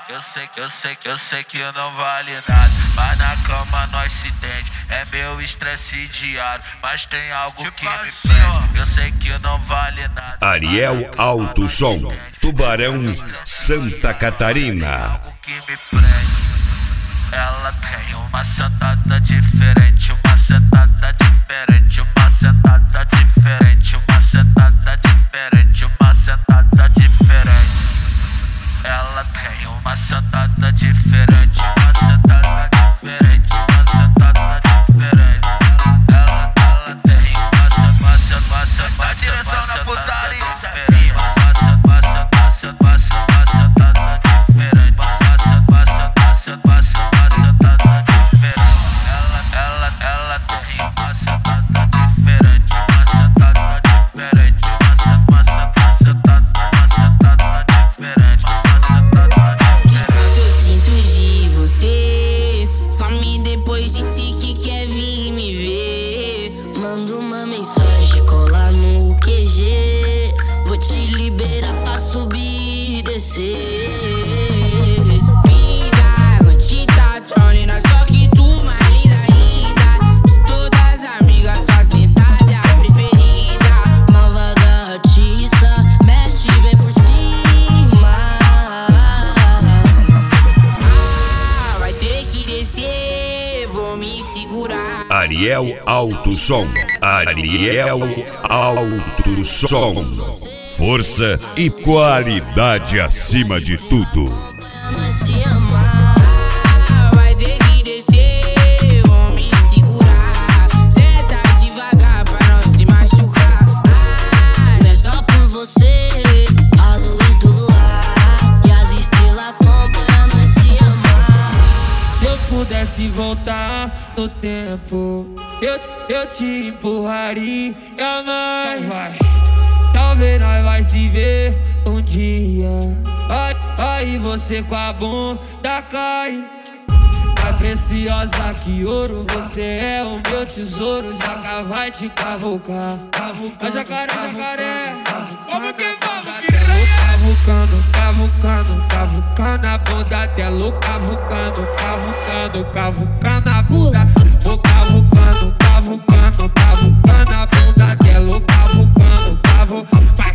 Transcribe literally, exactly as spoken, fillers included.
que eu sei que eu sei que eu sei que eu não vale nada, mas na cama nós se entende. É meu estresse diário, mas tem algo que me prende. Eu sei que eu não vale nada. Ariel Alto Som, Tubarão, Santa Catarina. Algo que me prende. Ela tem uma sentada diferente, uma sentada diferente, uma sentada diferente, uma sentada diferente, uma sentada diferente. Ela tem uma sentada diferente, uma sentada diferente, uma sentada diferente. Ela, ela tem uma sentada, uma sentada, uma sentada diferente, uma sentada, uma sentada, uma sentada diferente, uma sentada, uma sentada, uma sentada diferente. Ela, ela, ela tem uma sentada diferente, uma sentada diferente, uma sentada, uma sentada, uma sentada diferente. Eu sinto de você, some depois disse que quer vir me ver. Manda uma mensagem, cola no Q G, vou te liberar pra subir e descer. Vida, noite tá trolando, só que tu mais linda ainda. De todas as amigas, só sentada é a preferida. Malvada atiça, mexe, vem por cima. Ah, vai ter que descer, vou me segurar. Ariel Alto Som, Ariel Alto Som. Força e qualidade acima de tudo. Mas se amar, vai ter que descer, vou me segurar. Senta devagar pra não se machucar. Ah, não é só por você, a luz do luar e as estrelas acompanham nós se amar. Se eu pudesse voltar no tempo, eu, eu te empurraria mais. Vai. Talvez nós vai se ver um dia. Aí você com a bunda cai. Mais preciosa que ouro, você é o meu tesouro. Já vai te cavucar. A jacaré, jacaré, como que vamos? Cavucando, cavucando, cavucando a bunda dela. Cavucando, cavucando, cavucando a bunda. Vou cavucando, cavucando, cavucando a bunda dela. Cavucando, cavucando.